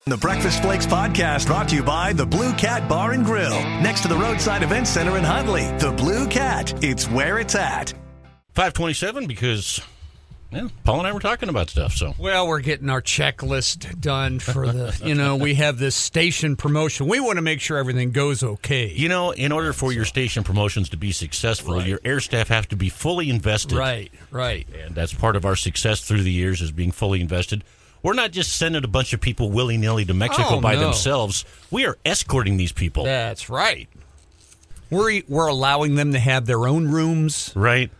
The Breakfast Flakes podcast brought to you by the Blue Cat Bar and Grill, next to the Roadside Event Center in Huntley. The Blue Cat, it's where it's at. 5:27 because Paul and I were talking about stuff. So well, we're getting our checklist done for the. We have this station promotion. We want to make sure everything goes okay. in order for your station promotions to be successful, your air staff have to be fully invested. Right. And that's part of our success through the years is being fully invested. We're not just sending a bunch of people willy-nilly to Mexico by themselves. We are escorting these people. That's right. We're allowing them to have their own rooms. Right.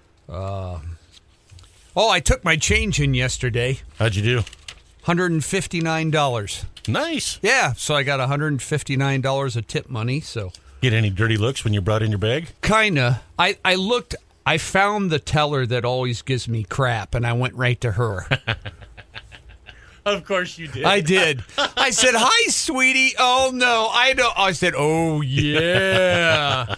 I took my change in yesterday. How'd you do? $159. Nice. Yeah, so I got $159 of tip money. So get any dirty looks when you brought in your bag? Kinda. I looked. I found the teller that always gives me crap, and I went right to her. Of course you did. I did. I said, "Hi, sweetie." Oh no, I know. I said, "Oh yeah."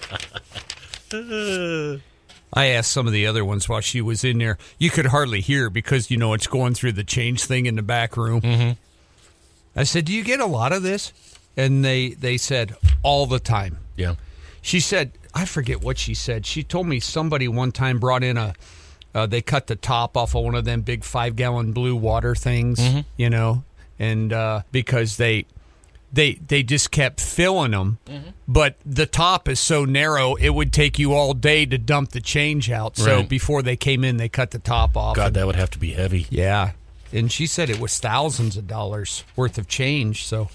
I asked some of the other ones while she was in there. You could hardly hear because it's going through the change thing in the back room. Mm-hmm. I said, "Do you get a lot of this?" And they said, "All the time." Yeah. She said, I forget what she said. She told me somebody one time brought in they cut the top off of one of them big 5-gallon blue water things, and because they just kept filling them, but the top is so narrow, it would take you all day to dump the change out. So before they came in, they cut the top off. God, that would have to be heavy. Yeah. And she said it was thousands of dollars worth of change. So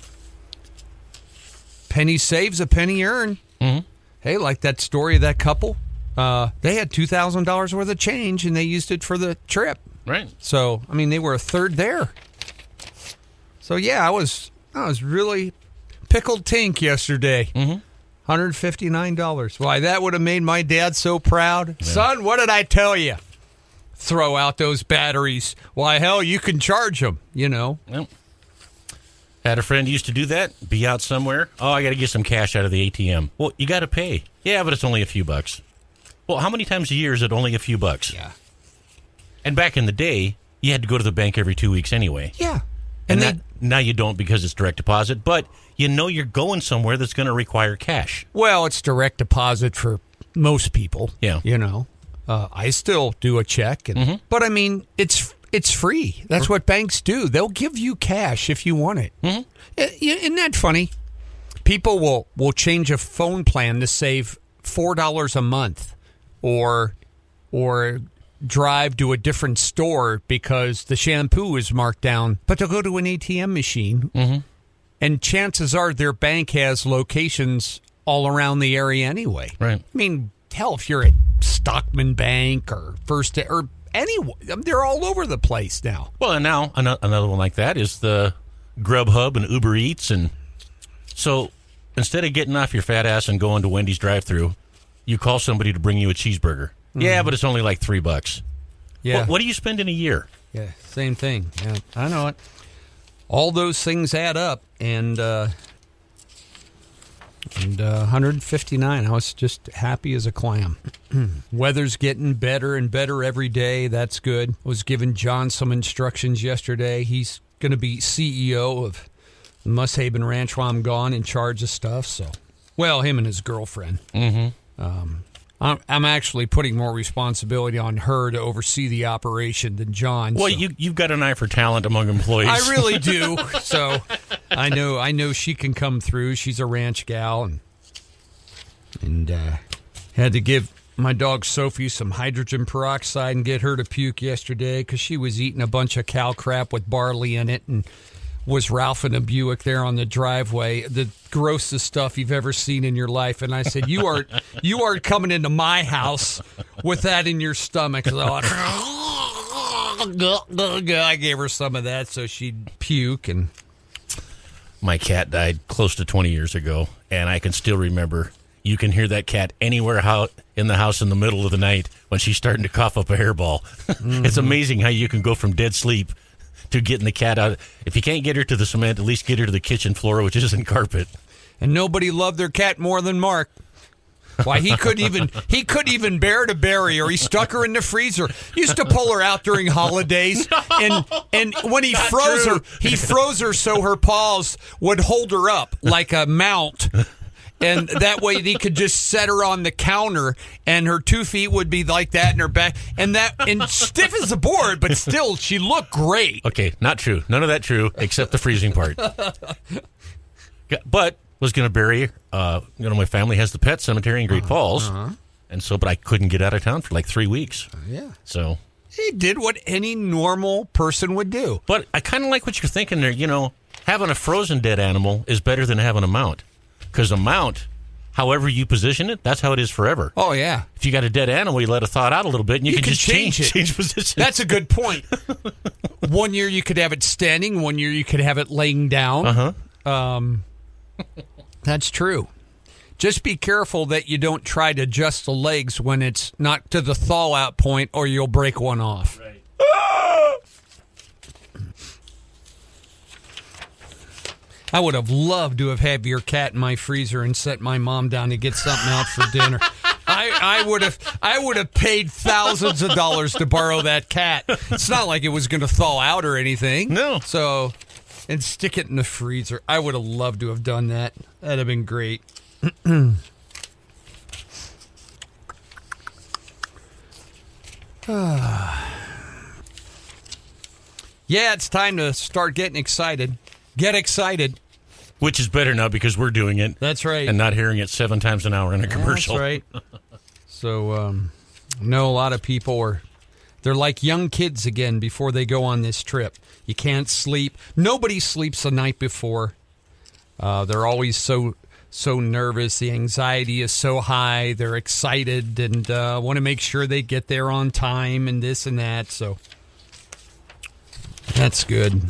penny saves, a penny earn. Mm-hmm. Hey, like that story of that couple. They had $2,000 worth of change, and they used it for the trip. Right. So, they were a third there. So, yeah, I was really pickled tink yesterday. Mm-hmm. $159. Why, that would have made my dad so proud. Yeah. Son, what did I tell you? Throw out those batteries. Why, hell, you can charge them, Yep. Had a friend used to do that, be out somewhere. Oh, I got to get some cash out of the ATM. Well, you got to pay. Yeah, but it's only a few bucks. Well, how many times a year is it only a few bucks? Yeah. And back in the day, you had to go to the bank every 2 weeks anyway. Yeah. And now you don't because it's direct deposit, but you're going somewhere that's going to require cash. Well, it's direct deposit for most people. Yeah. I still do a check, but it's free. That's what banks do. They'll give you cash if you want it. Mm-hmm. Isn't that funny? People will change a phone plan to save $4 a month, or drive to a different store because the shampoo is marked down, but they'll go to an ATM machine, and chances are their bank has locations all around the area anyway. Right. Hell, if you're at Stockman Bank or First or anyone, they're all over the place now. Well, and now another one like that is the Grubhub and Uber Eats, and so instead of getting off your fat ass and going to Wendy's drive-thru, you call somebody to bring you a cheeseburger. Yeah, but it's only like $3. Yeah. What do you spend in a year? Yeah, same thing. Yeah, I know it. All those things add up, and 159. I was just happy as a clam. Weather's getting better and better every day. That's good. I was giving John some instructions yesterday. He's going to be CEO of the Mushaven Ranch while I'm gone, in charge of stuff. So, him and his girlfriend. Mm-hmm. I'm actually putting more responsibility on her to oversee the operation than John. Well, you've got an eye for talent among employees. I really do. So I know she can come through. She's a ranch gal, and had to give my dog Sophie some hydrogen peroxide and get her to puke yesterday because she was eating a bunch of cow crap with barley in it, and was Ralph in a Buick there on the driveway, the grossest stuff you've ever seen in your life. And I said, you are coming into my house with that in your stomach. So I gave her some of that so she'd puke. And my cat died close to 20 years ago, and I can still remember. You can hear that cat anywhere in the house in the middle of the night when she's starting to cough up a hairball. Mm-hmm. It's amazing how you can go from dead sleep to getting the cat out. If you can't get her to the cement, at least get her to the kitchen floor, which isn't carpet. And nobody loved their cat more than Mark. Why he couldn't even bear to bury her. He stuck her in the freezer. Used to pull her out during holidays, and when he froze her so her paws would hold her up like a mount. And that way he could just set her on the counter, and her 2 feet would be like that, and her back, and stiff as a board, but still, she looked great. Okay, not true. None of that true, except the freezing part. But was going to bury, my family has the pet cemetery in Great Falls, and so, but I couldn't get out of town for like 3 weeks. Yeah. So he did what any normal person would do. But I kind of like what you're thinking there. Having a frozen dead animal is better than having a mount. Because a mount, however you position it, that's how it is forever. Oh, yeah. If you got a dead animal, you let it thaw out a little bit, and you can just change position. That's a good point. 1 year you could have it standing. 1 year you could have it laying down. That's true. Just be careful that you don't try to adjust the legs when it's not to the thaw-out point, or you'll break one off. Right. I would have loved to have had your cat in my freezer and set my mom down to get something out for dinner. I would have paid thousands of dollars to borrow that cat. It's not like it was going to thaw out or anything. No. So, and stick it in the freezer. I would have loved to have done that. That'd have been great. Yeah, it's time to start getting excited. Get excited. Which is better now because we're doing it. That's right. And not hearing it 7 times an hour in a commercial. That's right. So, I know a lot of people they're like young kids again before they go on this trip. You can't sleep. Nobody sleeps the night before. They're always so nervous. The anxiety is so high. They're excited and want to make sure they get there on time and this and that. So, that's good.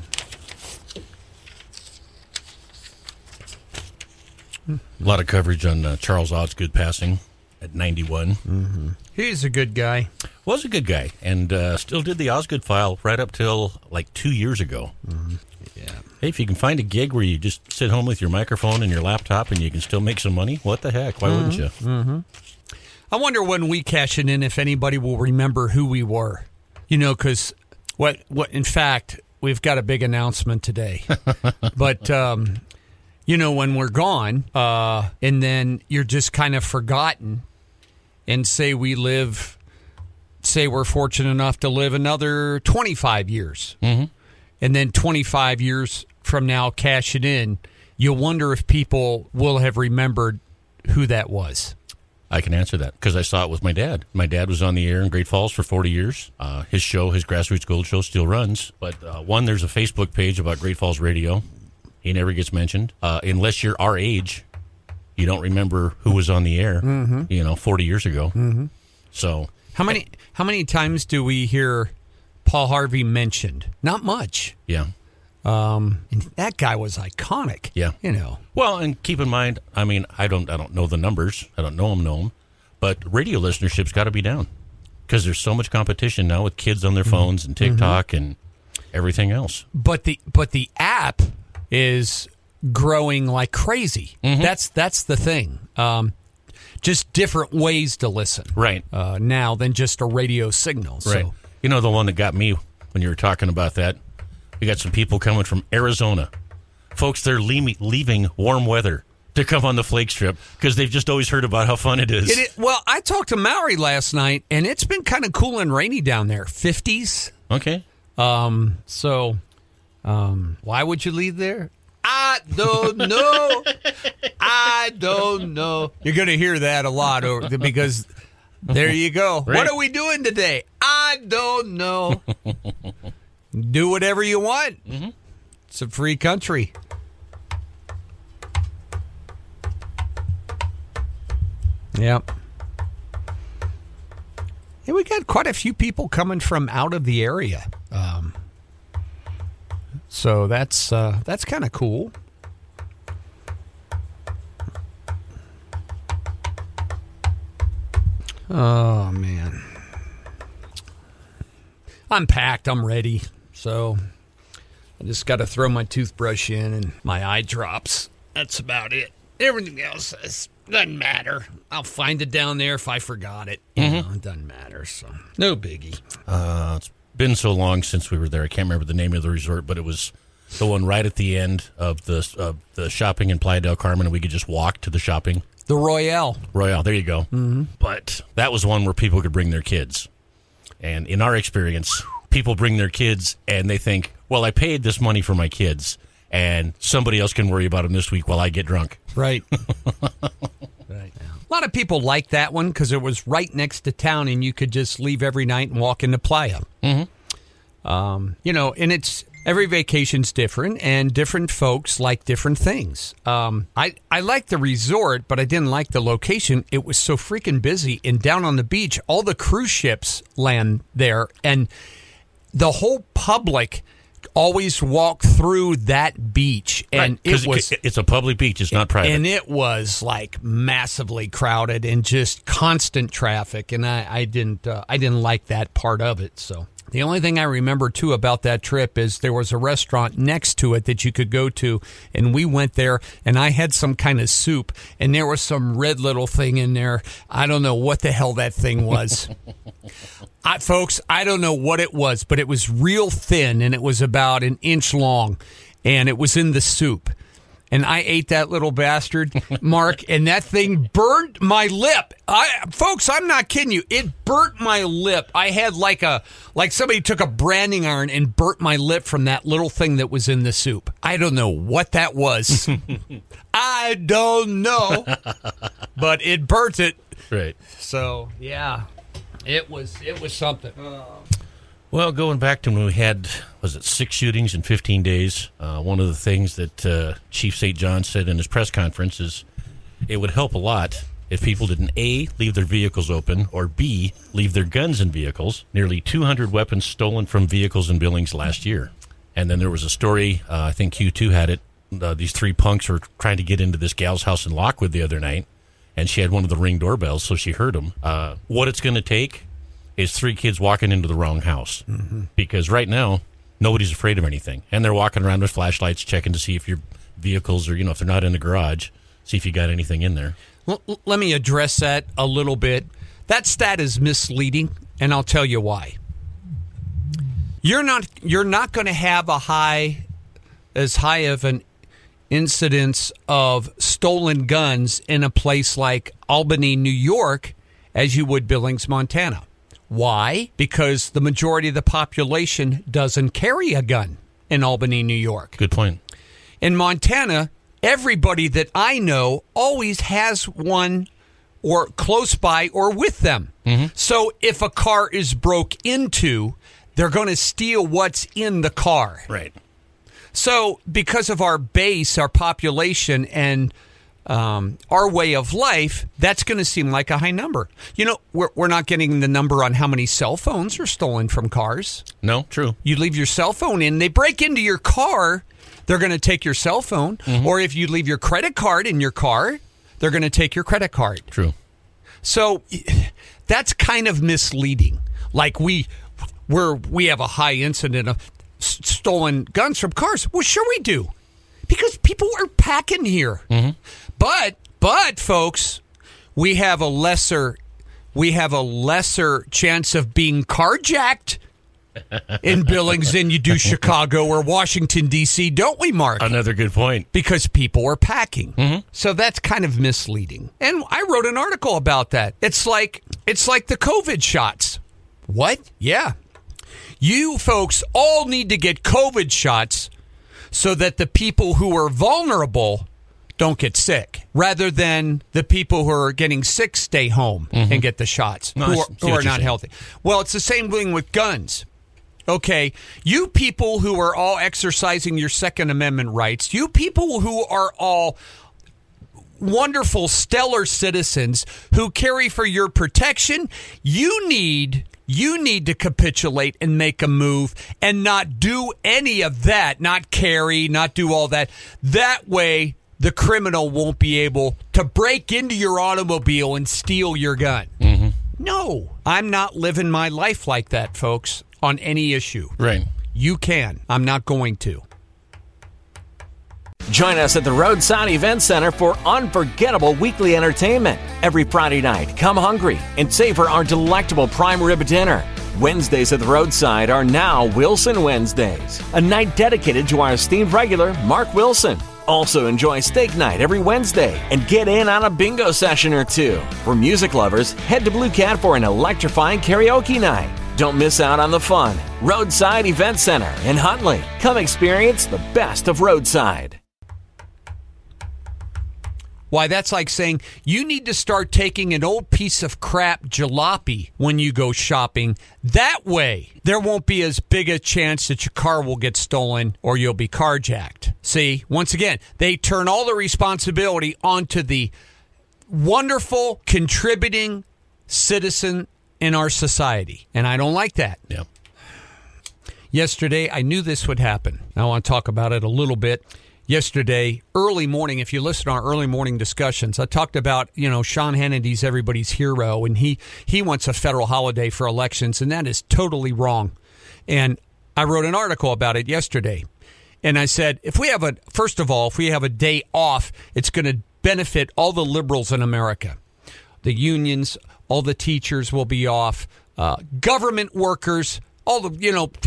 A lot of coverage on Charles Osgood passing at 91. Mm-hmm. He's a good guy. Was a good guy, and still did the Osgood file right up till like 2 years ago. Mm-hmm. Yeah. Hey, if you can find a gig where you just sit home with your microphone and your laptop and you can still make some money, what the heck? Why wouldn't you? Mm-hmm. I wonder when we cash it in if anybody will remember who we were. Because what in fact, we've got a big announcement today. But when we're gone, and then you're just kind of forgotten, and say we're fortunate enough to live another 25 years, and then 25 years from now, cash it in, you'll wonder if people will have remembered who that was. I can answer that because I saw it with my dad. My dad was on the air in Great Falls for 40 years. His show, his Grassroots Gold Show, still runs. But there's a Facebook page about Great Falls Radio. He never gets mentioned. Unless you're our age, you don't remember who was on the air, 40 years ago. Mm-hmm. So how many times do we hear Paul Harvey mentioned? Not much. Yeah. And that guy was iconic. Yeah. Well, and keep in mind, I don't know the numbers. I don't know them, but radio listenership's got to be down because there's so much competition now with kids on their phones and TikTok and everything else. But the app is growing like crazy. Mm-hmm. That's the thing. Just different ways to listen, right? Now than just a radio signal. Right. So. The one that got me when you were talking about that. We got some people coming from Arizona. Folks, they're leaving warm weather to come on the Flake Strip because they've just always heard about how fun it is. Well, I talked to Maori last night, and it's been kind of cool and rainy down there. 50s. Okay. Why would you leave there? I don't know. I don't know. You're going to hear that a lot because there you go. Right. What are we doing today? I don't know. Do whatever you want. Mm-hmm. It's a free country. Yep. Yeah, we got quite a few people coming from out of the area. So that's kind of cool. Oh, man. I'm packed. I'm ready. So I just got to throw my toothbrush in and my eye drops. That's about it. Everything else is doesn't matter. I'll find it down there if I forgot it. You know, it doesn't matter, so no biggie. It's been so long since we were there. I can't remember the name of the resort, but it was the one right at the end of the shopping in Playa del Carmen, and we could just walk to the shopping. The Royale, there you go. Mm-hmm. But that was one where people could bring their kids. And in our experience, people bring their kids, and they think, well, I paid this money for my kids, and somebody else can worry about them this week while I get drunk. Right. Right. A lot of people like that one because it was right next to town, and you could just leave every night and walk into Playa. Mm-hmm. You know, and it's every vacation's different, and different folks like different things. I liked the resort, but I didn't like the location. It was so freaking busy, and down on the beach, all the cruise ships land there, and the whole public always walk through that beach, and right, it's a public beach, it's not private, and it was like massively crowded and just constant traffic, and I didn't like that part of it. So the only thing I remember too about that trip is there was a restaurant next to it that you could go to, and we went there, and I had some kind of soup, and there was some red little thing in there. I don't know what the hell that thing was. Folks, I don't know what it was, but it was real thin, and it was about an inch long, and it was in the soup. And I ate that little bastard, Mark, and that thing burnt my lip. Folks, I'm not kidding you. It burnt my lip. I had like somebody took a branding iron and burnt my lip from that little thing that was in the soup. I don't know what that was. I don't know, but it burnt it. Right. So, yeah. It was something. Well, going back to when we had, 6 shootings in 15 days, one of the things that Chief St. John said in his press conference is it would help a lot if people didn't, A, leave their vehicles open, or B, leave their guns in vehicles. Nearly 200 weapons stolen from vehicles in Billings last year. And then there was a story, I think Q2 had it, these 3 punks were trying to get into this gal's house in Lockwood the other night, and she had one of the Ring doorbells, so she heard them. What it's going to take is 3 kids walking into the wrong house. Mm-hmm. Because right now, nobody's afraid of anything. And they're walking around with flashlights, checking to see if your vehicles are, if they're not in the garage, see if you got anything in there. Well, let me address that a little bit. That stat is misleading, and I'll tell you why. You're not going to have as high of an incidence of stolen guns in a place like Albany, New York, as you would Billings, Montana. Why? Because the majority of the population doesn't carry a gun in Albany, New York. Good point. In Montana, everybody that I know always has one or close by or with them. Mm-hmm. So if a car is broke into, they're going to steal what's in the car. Right. So because of our base, our population, and our way of life, that's going to seem like a high number. We're not getting the number on how many cell phones are stolen from cars. No, true. You leave your cell phone in, they break into your car, they're going to take your cell phone. Mm-hmm. Or if you leave your credit card in your car, they're going to take your credit card. True. So that's kind of misleading. Like we have a high incident of stolen guns from cars. Well, sure we do. Because people are packing here. Mm-hmm. But folks, we have a lesser chance of being carjacked in Billings than you do Chicago or Washington, D.C., don't we, Mark? Another good point. Because people are packing. Mm-hmm. So that's kind of misleading. And I wrote an article about that. It's like the COVID shots. What? Yeah. You folks all need to get COVID shots so that the people who are vulnerable don't get sick, rather than the people who are getting sick stay home and get the shots, who are not healthy. Well, it's the same thing with guns. Okay, you people who are all exercising your Second Amendment rights, you people who are all wonderful, stellar citizens who carry for your protection, you need to capitulate and make a move and not do any of that, not carry, not do all that. That way, the criminal won't be able to break into your automobile and steal your gun. Mm-hmm. No, I'm not living my life like that, folks, on any issue. Right. You can. I'm not going to. Join us at the Roadside Event Center for unforgettable weekly entertainment. Every Friday night, come hungry and savor our delectable prime rib dinner. Wednesdays at the Roadside are now Wilson Wednesdays, a night dedicated to our esteemed regular, Mark Wilson. Also enjoy steak night every Wednesday and get in on a bingo session or two. For music lovers, head to Blue Cat for an electrifying karaoke night. Don't miss out on the fun. Roadside Event Center in Huntley. Come experience the best of Roadside. Why, that's like saying you need to start taking an old piece of crap jalopy when you go shopping. That way, there won't be as big a chance that your car will get stolen or you'll be carjacked. See, once again, they turn all the responsibility onto the wonderful, contributing citizen in our society. And I don't like that. Yeah. Yesterday, I knew this would happen. I want to talk about it a little bit. Yesterday, early morning, if you listen to our early morning discussions, I talked about, Sean Hannity's everybody's hero, and he wants a federal holiday for elections, and that is totally wrong. And I wrote an article about it yesterday. And I said, if we have a day off, it's going to benefit all the liberals in America. The unions, all the teachers will be off, government workers, all the,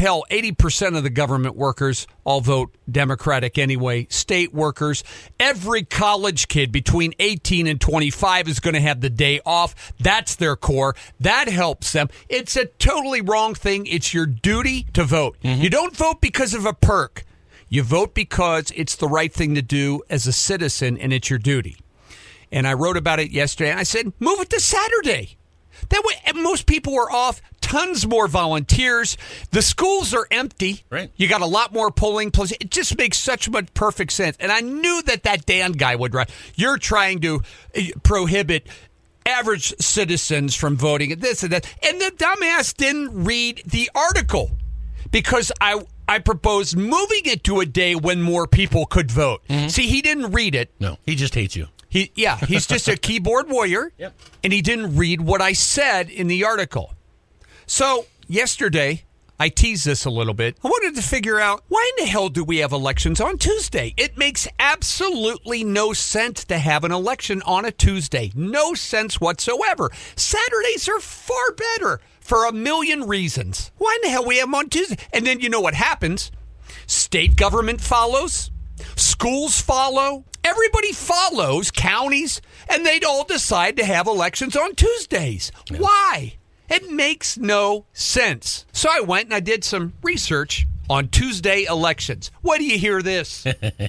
80% of the government workers all vote Democratic anyway. State workers, every college kid between 18 and 25 is going to have the day off. That's their core. That helps them. It's a totally wrong thing. It's your duty to vote. Mm-hmm. You don't vote because of a perk. You vote because it's the right thing to do as a citizen, and it's your duty. And I wrote about it yesterday, and I said, move it to Saturday. That way, most people are off. Tons more volunteers. The schools are empty. Right. You got a lot more polling places. It just makes such much perfect sense. And I knew that Dan guy would write. You're trying to prohibit average citizens from voting and this and that. And the dumbass didn't read the article because I proposed moving it to a day when more people could vote. Mm-hmm. See, he didn't read it. No, he just hates you. He's just a keyboard warrior. Yep. And he didn't read what I said in the article. So yesterday, I teased this a little bit. I wanted to figure out, why in the hell do we have elections on Tuesday? It makes absolutely no sense to have an election on a Tuesday. No sense whatsoever. Saturdays are far better for a million reasons. Why in the hell we have them on Tuesday? And then you know what happens? State government follows. Schools follow. Everybody follows, counties, and they'd all decide to have elections on Tuesdays. Yeah. Why? It makes no sense. So I went and I did some research on Tuesday elections. What do you hear this?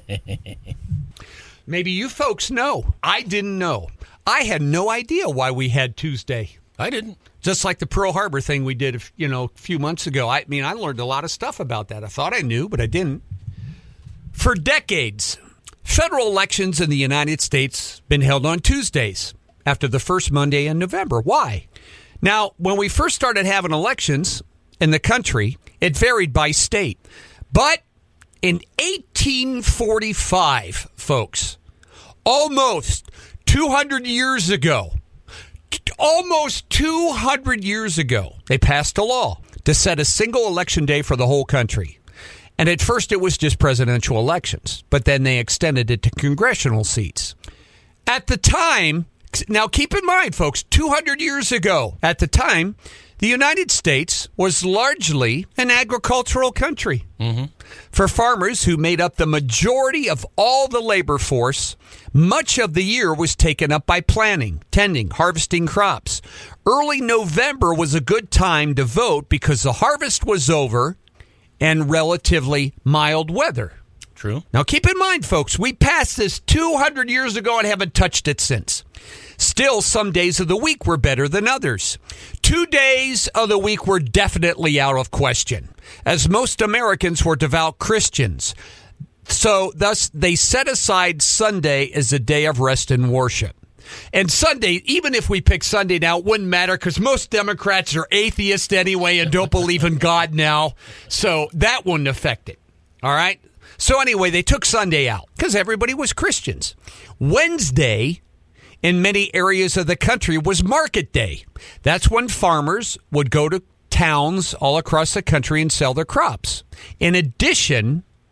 Maybe you folks know. I didn't know. I had no idea why we had Tuesday. I didn't. Just like the Pearl Harbor thing we did, a few months ago. I learned a lot of stuff about that. I thought I knew, but I didn't. For decades, federal elections in the United States been held on Tuesdays after the first Monday in November. Why? Now, when we first started having elections in the country, it varied by state. But in 1845, folks, almost 200 years ago, they passed a law to set a single election day for the whole country. And at first it was just presidential elections, but then they extended it to congressional seats. At the time, now keep in mind, folks, 200 years ago, at the time, the United States was largely an agricultural country. Mm-hmm. For farmers who made up the majority of all the labor force, much of the year was taken up by planting, tending, harvesting crops. Early November was a good time to vote because the harvest was over and relatively mild weather. True. Now, keep in mind, folks, we passed this 200 years ago and haven't touched it since. Still, some days of the week were better than others. 2 days of the week were definitely out of question, as most Americans were devout Christians. So, thus, they set aside Sunday as a day of rest and worship. And Sunday, even if we pick Sunday now, it wouldn't matter because most Democrats are atheists anyway and don't believe in God now. So that wouldn't affect it. All right? So anyway, they took Sunday out because everybody was Christians. Wednesday, in many areas of the country, was market day. That's when farmers would go to towns all across the country and sell their crops. In addition,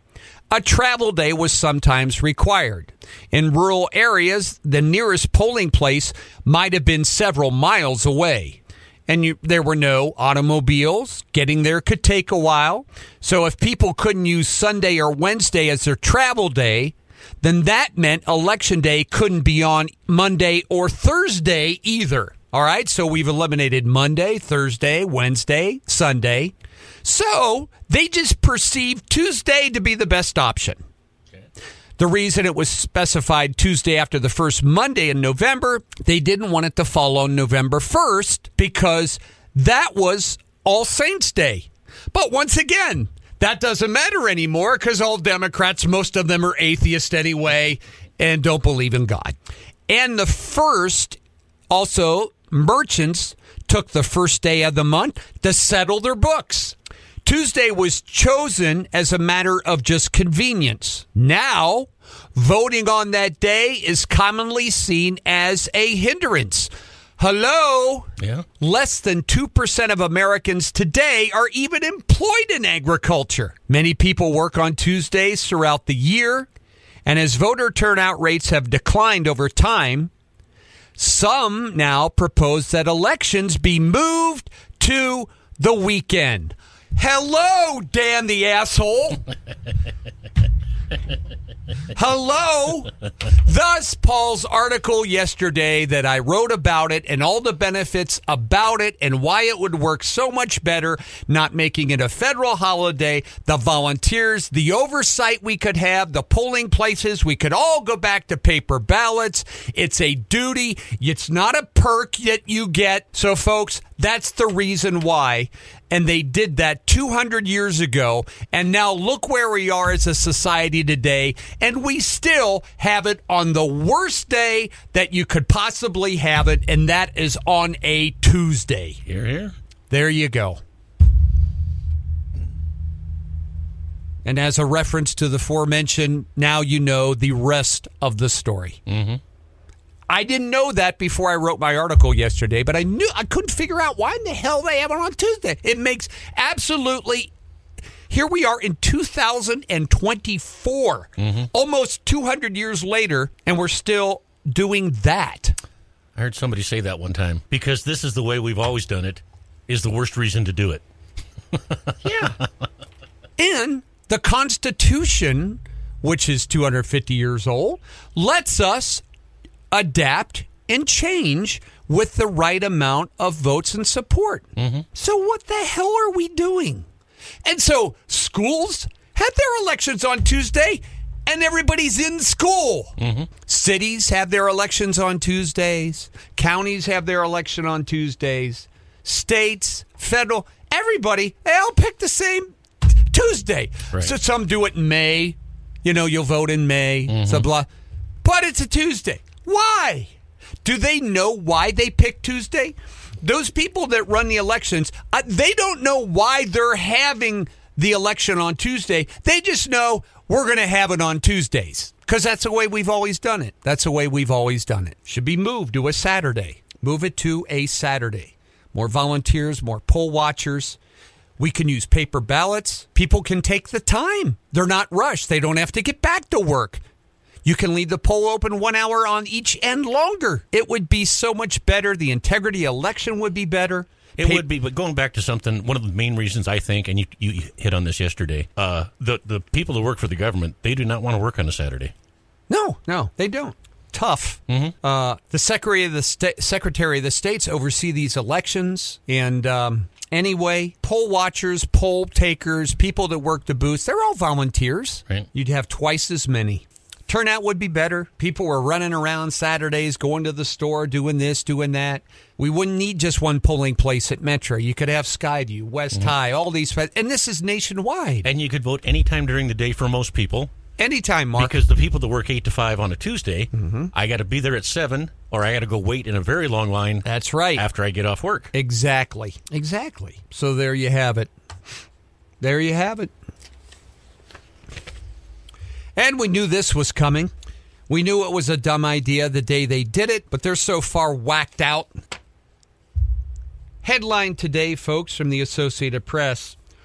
a travel day was sometimes required. In rural areas, the nearest polling place might have been several miles away. And there were no automobiles. Getting there could take a while. So if people couldn't use Sunday or Wednesday as their travel day, then that meant Election Day couldn't be on Monday or Thursday either. All right, so we've eliminated Monday, Thursday, Wednesday, Sunday. So they just perceived Tuesday to be the best option. Okay. The reason it was specified Tuesday after the first Monday in November, they didn't want it to fall on November 1st because that was All Saints Day. But once again, that doesn't matter anymore because all Democrats, most of them are atheists anyway and don't believe in God. And the first, also, merchants took the first day of the month to settle their books. Tuesday was chosen as a matter of just convenience. Now, voting on that day is commonly seen as a hindrance. Hello? Yeah. Less than 2% of Americans today are even employed in agriculture. Many people work on Tuesdays throughout the year, and as voter turnout rates have declined over time, some now propose that elections be moved to the weekend. Hello, Dan the asshole. Hello. Thus, Paul's article yesterday that I wrote about it and all the benefits about it and why it would work so much better, not making it a federal holiday, the volunteers, the oversight we could have, the polling places, we could all go back to paper ballots. It's a duty. It's not a perk that you get. So, folks, that's the reason why. And they did that 200 years ago. And now look where we are as a society today. And we still have it on the worst day that you could possibly have it. And that is on a Tuesday. Hear, hear. There you go. And as a reference to the aforementioned, now you know the rest of the story. Mm-hmm. I didn't know that before I wrote my article yesterday, but I couldn't figure out why in the hell they have it on Tuesday. It makes absolutely... Here we are in 2024, almost 200 years later, and we're still doing that. I heard somebody say that one time. Because this is the way we've always done it, is the worst reason to do it. Yeah. And the Constitution, which is 250 years old, lets us adapt and change with the right amount of votes and support. Mm-hmm. So what the hell are we doing? And so schools have their elections on Tuesday, and everybody's in school. Mm-hmm. Cities have their elections on Tuesdays. Counties have their election on Tuesdays. States, federal, everybody, they all pick the same Tuesday. Right. So some do it in May. You know, you'll vote in May. Mm-hmm. So blah. But it's a Tuesday. Why? Do they know why they pick Tuesday? Those people that run the elections, they don't know why they're having the election on Tuesday. They just know we're going to have it on Tuesdays because that's the way we've always done it. That's the way we've always done it. Should be moved to a Saturday. Move it to a Saturday. More volunteers, more poll watchers. We can use paper ballots. People can take the time. They're not rushed. They don't have to get back to work. You can leave the poll open 1 hour on each end longer. It would be so much better. The integrity election would be better. It would be, but going back to something, one of the main reasons I think, and you hit on this yesterday, the people that work for the government, they do not want to work on a Saturday. No, they don't. Tough. Mm-hmm. The Secretary of the States oversee these elections, and anyway, poll watchers, poll takers, people that work the booths, they're all volunteers. Right. You'd have twice as many. Turnout would be better. People were running around Saturdays, going to the store, doing this, doing that. We wouldn't need just one polling place at Metro. You could have Skyview, West High, all these. And this is nationwide. And you could vote anytime during the day for most people. Anytime, Mark. Because the people that work 8 to 5 on a Tuesday, I got to be there at 7, or I got to go wait in a very long line. That's right. After I get off work. Exactly. So there you have it. And we knew this was coming. We knew it was a dumb idea the day they did it, but they're so far whacked out. Headline today, folks, from the Associated Press.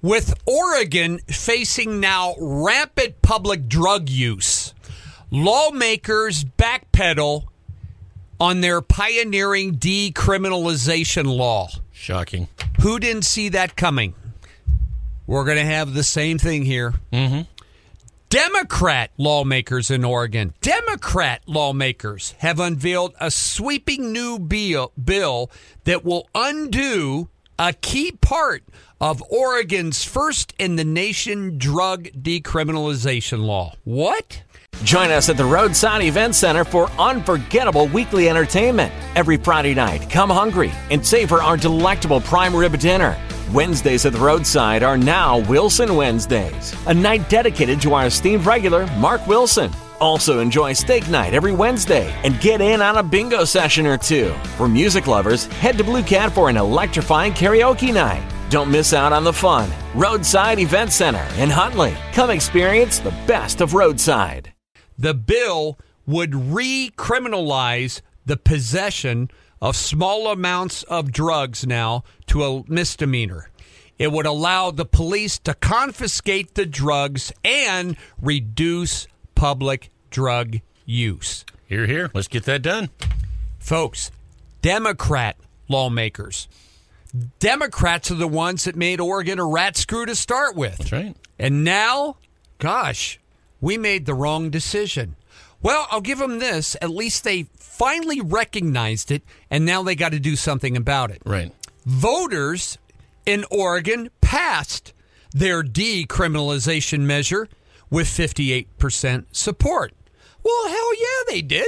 With Oregon facing now rampant public drug use, lawmakers backpedal on their pioneering decriminalization law. Shocking. Who didn't see that coming? We're going to have the same thing here. Mm-hmm. Democrat lawmakers in Oregon, Democrat lawmakers have unveiled a sweeping new bill that will undo a key part of Oregon's first-in-the-nation drug decriminalization law. What? Join us at the Roadside Event Center for unforgettable weekly entertainment. Every Friday night, come hungry and savor our delectable prime rib dinner. Wednesdays at the Roadside are now Wilson Wednesdays, a night dedicated to our esteemed regular, Mark Wilson. Also enjoy steak night every Wednesday and get in on a bingo session or two. For music lovers, head to Blue Cat for an electrifying karaoke night. Don't miss out on the fun. Roadside Event Center in Huntley. Come experience the best of Roadside. The bill would recriminalize the possession of small amounts of drugs now to a misdemeanor. It would allow the police to confiscate the drugs and reduce public drug use. Here, here. Let's get that done. Folks, Democrat lawmakers. Democrats are the ones that made Oregon a rat screw to start with. That's right. And now, gosh, we made the wrong decision. Well, I'll give them this. At least they finally recognized it, and now they got to do something about it. Right. Voters in Oregon passed their decriminalization measure with 58% support. Well, hell yeah, they did.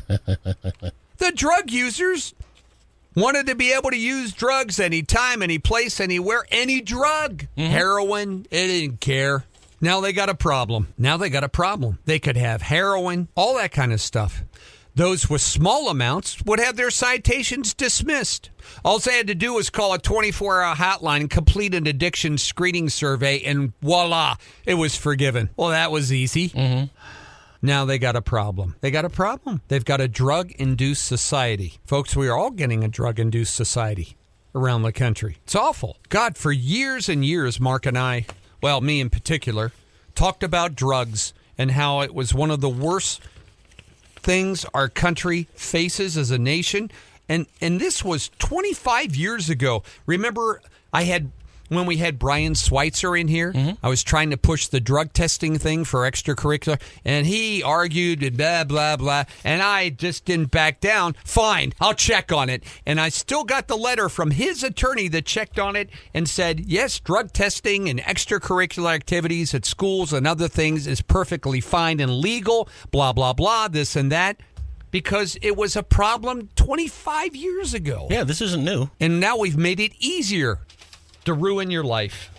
The drug users wanted to be able to use drugs anytime, any place, anywhere, any drug. Mm-hmm. Heroin, they didn't care. Now they got a problem. They could have heroin, all that kind of stuff. Those with small amounts would have their citations dismissed. All they had to do was call a 24-hour hotline and complete an addiction screening survey, and voila, it was forgiven. Well, that was easy. Mm-hmm. Now they got a problem. They've got a drug-induced society. Folks, we are all getting a drug-induced society around the country. It's awful. God, for years and years, Mark and I, well, me in particular, talked about drugs and how it was one of the worst things our country faces as a nation. And this was 25 years ago. Remember, when we had Brian Schweitzer in here, mm-hmm. I was trying to push the drug testing thing for extracurricular, and he argued and blah, blah, blah, and I just didn't back down. Fine, I'll check on it. And I still got the letter from his attorney that checked on it and said, yes, drug testing and extracurricular activities at schools and other things is perfectly fine and legal, blah, blah, blah, this and that. Because it was a problem 25 years ago. Yeah, this isn't new. And now we've made it easier to ruin your life.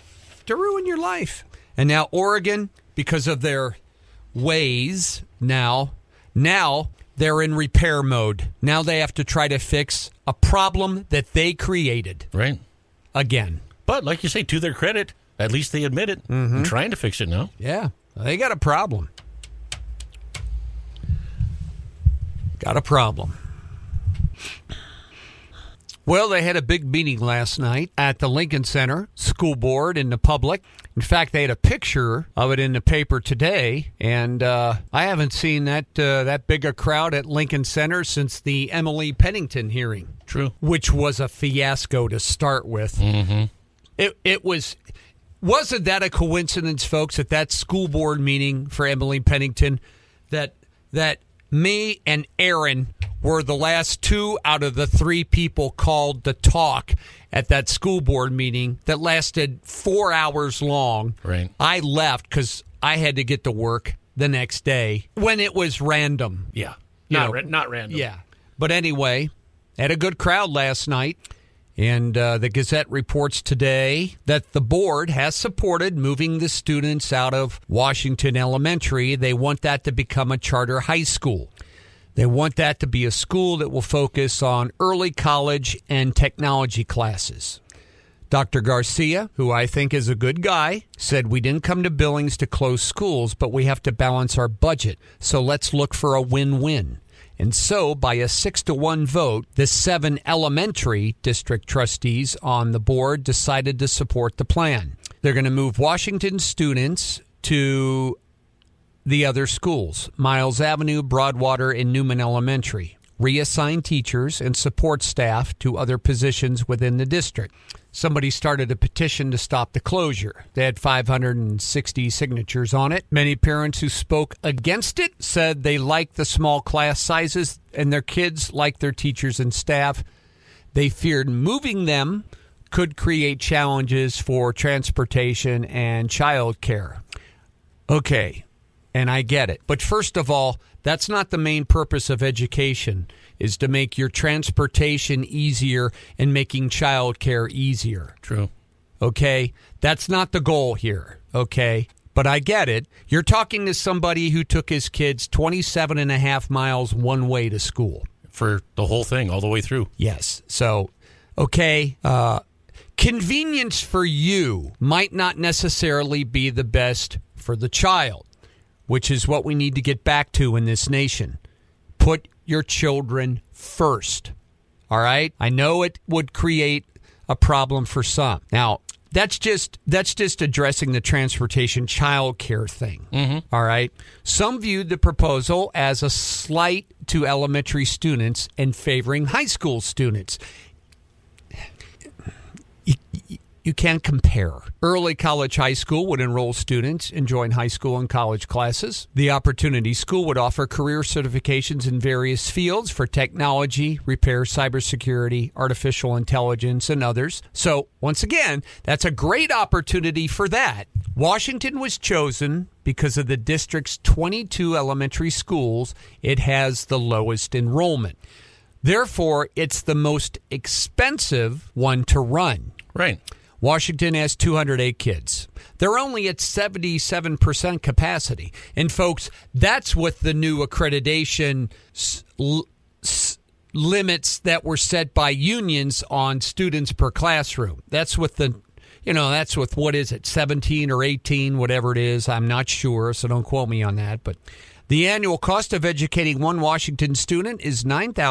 And now Oregon, because of their ways, now they're in repair mode. Now they have to try to fix a problem that they created. Right. Again. But like you say, to their credit, at least they admit it. Mm-hmm. I'm trying to fix it now. Yeah, they got a problem. Got a problem. Well, they had a big meeting last night at the Lincoln Center School Board and the public. In fact, they had a picture of it in the paper today, and I haven't seen that big a crowd at Lincoln Center since the Emily Pennington hearing. True. Which was a fiasco to start with. Mm-hmm. It wasn't that a coincidence, folks, at that school board meeting for Emily Pennington that me and Aaron were the last 2 out of the 3 people called to talk at that school board meeting that lasted 4 hours long. Right. I left because I had to get to work the next day when it was random. Yeah. Not random. Yeah. But anyway, had a good crowd last night. And the Gazette reports today that the board has supported moving the students out of Washington Elementary. They want that to become a charter high school. They want that to be a school that will focus on early college and technology classes. Dr. Garcia, who I think is a good guy, said we didn't come to Billings to close schools, but we have to balance our budget. So let's look for a win-win. And so, by a 6-1 vote, the 7 elementary district trustees on the board decided to support the plan. They're going to move Washington students to the other schools, Miles Avenue, Broadwater, and Newman Elementary. Reassign teachers and support staff to other positions within the district. Somebody started a petition to stop the closure. They had 560 signatures on it. Many parents who spoke against it said they like the small class sizes and their kids like their teachers and staff. They feared moving them could create challenges for transportation and child care. Okay, and I get it. But first of all, that's not the main purpose of education, is to make your transportation easier and making child care easier. True. Okay? That's not the goal here. Okay? But I get it. You're talking to somebody who took his kids 27 and a half miles one way to school. For the whole thing, all the way through. Yes. So, okay, convenience for you might not necessarily be the best for the child, which is what we need to get back to in this nation. Put your children first. All right? I know it would create a problem for some. Now, that's just addressing the transportation child care thing. Mm-hmm. All right? Some viewed the proposal as a slight to elementary students and favoring high school students. You can't compare. Early college high school would enroll students and join high school and college classes. The Opportunity School would offer career certifications in various fields for technology, repair, cybersecurity, artificial intelligence, and others. So, once again, that's a great opportunity for that. Washington was chosen because of the district's 22 elementary schools. It has the lowest enrollment. Therefore, it's the most expensive one to run. Right. Washington has 208 kids. They're only at 77% capacity. And, folks, that's with the new accreditation limits that were set by unions on students per classroom. That's with that's with, what is it, 17 or 18, whatever it is. I'm not sure, so don't quote me on that. But the annual cost of educating one Washington student is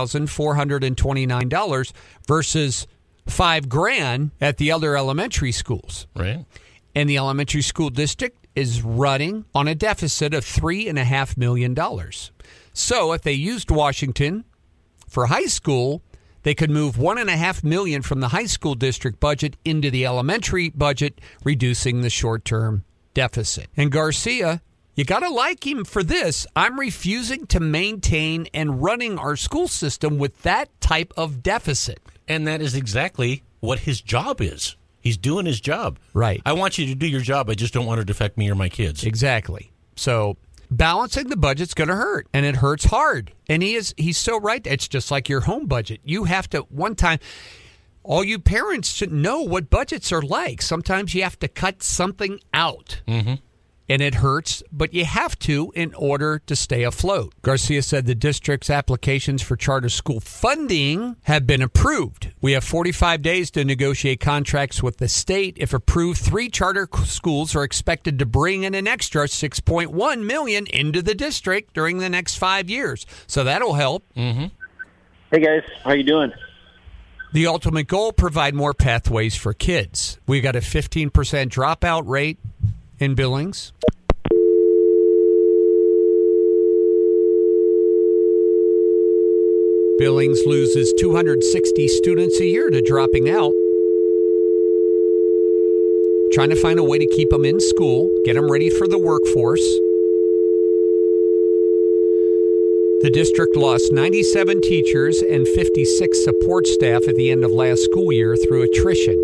$9,429 versus $5,000 at the other elementary schools. Right. And the elementary school district is running on a deficit of $3.5 million. So if they used Washington for high school, they could move $1.5 million from the high school district budget into the elementary budget, reducing the short-term deficit. And Garcia, you got to like him for this. I'm refusing to maintain and running our school system with that type of deficit. And that is exactly what his job is. He's doing his job. Right. I want you to do your job. I just don't want it to affect me or my kids. Exactly. So balancing the budget's going to hurt, and it hurts hard. And he's so right. It's just like your home budget. You have to, one time, all you parents should know what budgets are like. Sometimes you have to cut something out. Mm-hmm. And it hurts, but you have to in order to stay afloat. Garcia said the district's applications for charter school funding have been approved. We have 45 days to negotiate contracts with the state. If approved, 3 charter schools are expected to bring in an extra $6.1 million into the district during the next 5 years. So that'll help. Mm-hmm. Hey, guys. How you doing? The ultimate goal, provide more pathways for kids. We got a 15% dropout rate in Billings. Billings loses 260 students a year to dropping out. Trying to find a way to keep them in school, get them ready for the workforce. The district lost 97 teachers and 56 support staff at the end of last school year through attrition.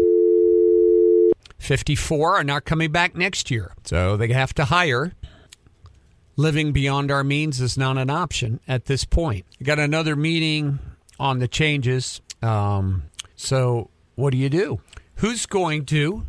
54 are not coming back next year, so they have to hire. Living beyond our means is not an option at this point. We got another meeting on the changes. So what do you do? Who's going to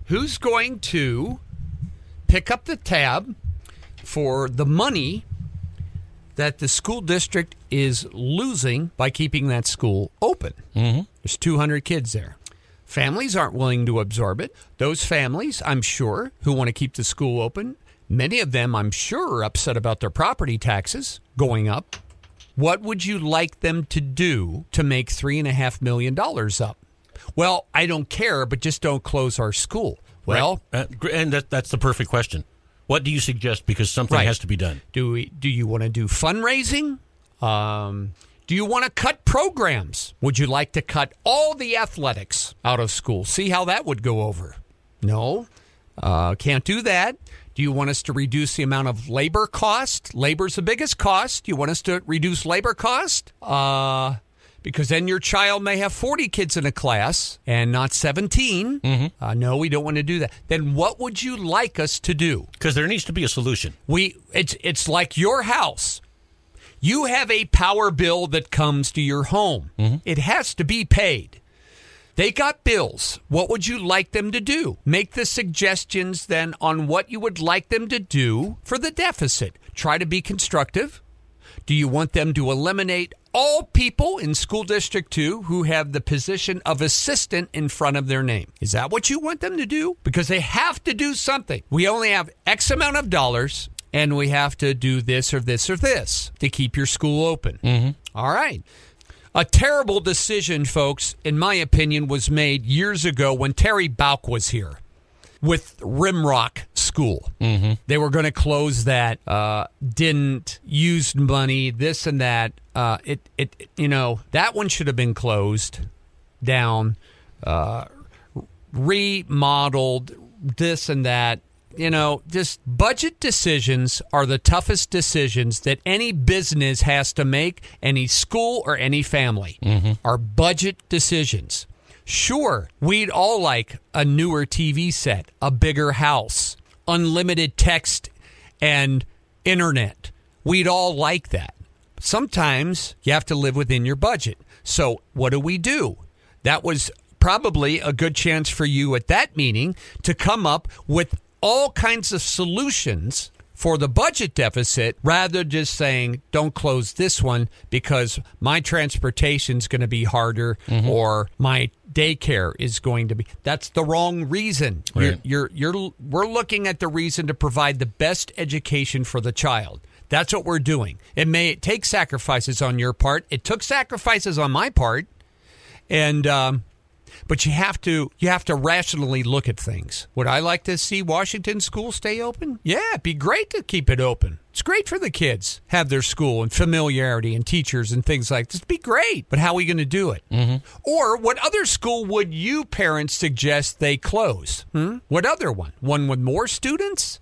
pick up the tab for the money that the school district is losing by keeping that school open? Mm-hmm. There's 200 kids there. Families aren't willing to absorb it. Those families, I'm sure, who want to keep the school open, many of them, I'm sure, are upset about their property taxes going up. What would you like them to do to make $3.5 million up? Well, I don't care, but just don't close our school. Well, and that's the perfect question. What do you suggest? Because something has to be done. Do you want to do fundraising? Do you want to cut programs? Would you like to cut all the athletics out of school? See how that would go over. No, can't do that. Do you want us to reduce the amount of labor cost? Labor's the biggest cost. Do you want us to reduce labor cost? Because then your child may have 40 kids in a class and not 17. Mm-hmm. No, we don't want to do that. Then what would you like us to do? Because there needs to be a solution. It's like your house. You have a power bill that comes to your home. Mm-hmm. It has to be paid. They got bills. What would you like them to do? Make the suggestions then on what you would like them to do for the deficit. Try to be constructive. Do you want them to eliminate all people in School District 2 who have the position of assistant in front of their name? Is that what you want them to do? Because they have to do something. We only have X amount of dollars, and we have to do this or this or this to keep your school open. Mm-hmm. All right. A terrible decision, folks, in my opinion, was made years ago when Terry Bauk was here with Rimrock School. Mm-hmm. They were going to close that, didn't use money, this and that. That one should have been closed down, remodeled, this and that. Just budget decisions are the toughest decisions that any business has to make, any school or any family, are budget decisions. Sure, we'd all like a newer TV set, a bigger house, unlimited text and internet. We'd all like that. Sometimes you have to live within your budget. So what do? That was probably a good chance for you at that meeting to come up with all kinds of solutions for the budget deficit rather than just saying, don't close this one because my transportation's going to be harder or my daycare is going to be. That's the wrong reason. Right. We're looking at the reason to provide the best education for the child. That's what we're doing. It may take sacrifices on your part. It took sacrifices on my part. And but you have to rationally look at things. Would I like to see Washington School stay open? Yeah, it'd be great to keep it open. It's great for the kids, have their school and familiarity and teachers and things like this. It'd be great. But how are we going to do it? Mm-hmm. Or what other school would you parents suggest they close? What other one? One with more students?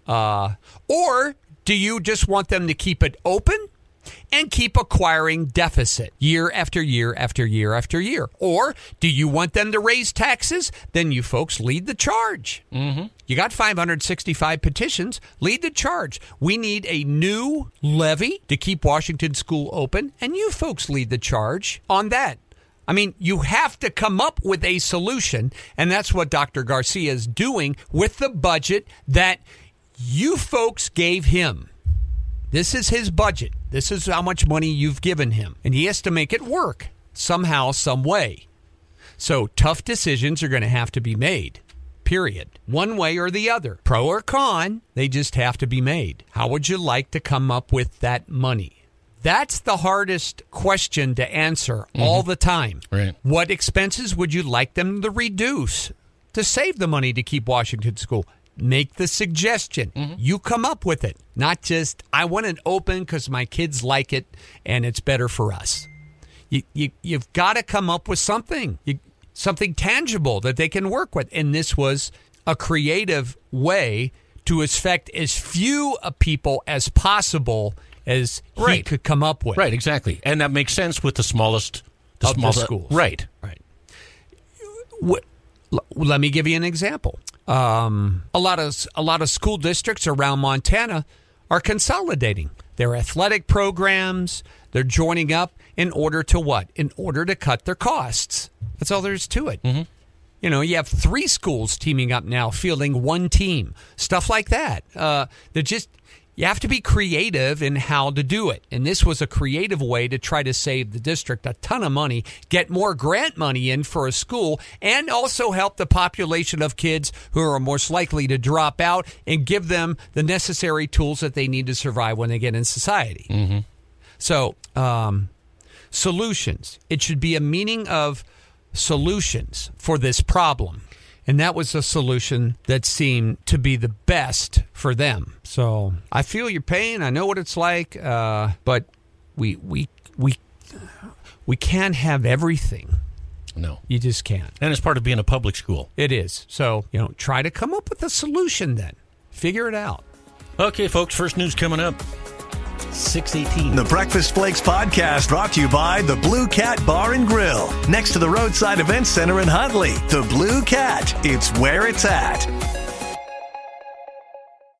Or do you just want them to keep it open and keep acquiring deficit year after year after year after year? Or do you want them to raise taxes? Then you folks lead the charge. Mm-hmm. You got 565 petitions. Lead the charge. We need a new levy to keep Washington School open, and you folks lead the charge on that. I mean, you have to come up with a solution, and that's what Dr. Garcia is doing with the budget that you folks gave him. This is his budget. This is how much money you've given him. And he has to make it work somehow, some way. So tough decisions are going to have to be made, period. One way or the other. Pro or con, they just have to be made. How would you like to come up with that money? That's the hardest question to answer all the time. Right. What expenses would you like them to reduce to save the money to keep Washington School? Make the suggestion. You come up with it. Not just, I want it open because my kids like it and it's better for us. You've got to come up with something. Something tangible that they can work with. And this was a creative way to affect as few people as possible as he could come up with. Right, exactly. And that makes sense with the smallest of the schools. Right. Let me give you an example. A lot of school districts around Montana are consolidating their athletic programs. They're joining up in order to what? In order to cut their costs. That's all there is to it. Mm-hmm. You have 3 schools teaming up now, fielding one team. Stuff like that. You have to be creative in how to do it. And this was a creative way to try to save the district a ton of money, get more grant money in for a school, and also help the population of kids who are most likely to drop out and give them the necessary tools that they need to survive when they get in society. Mm-hmm. So, solutions. It should be a meaning of solutions for this problem. And that was a solution that seemed to be the best for them. So I feel your pain. I know what it's like, but we can't have everything. No. You just can't. And it's part of being a public school. It is. So, try to come up with a solution then. Figure it out. Okay, folks, first news coming up. 6:18. The Breakfast Flakes podcast brought to you by the Blue Cat Bar and Grill. Next to the Roadside Event Center in Huntley. The Blue Cat. It's where it's at.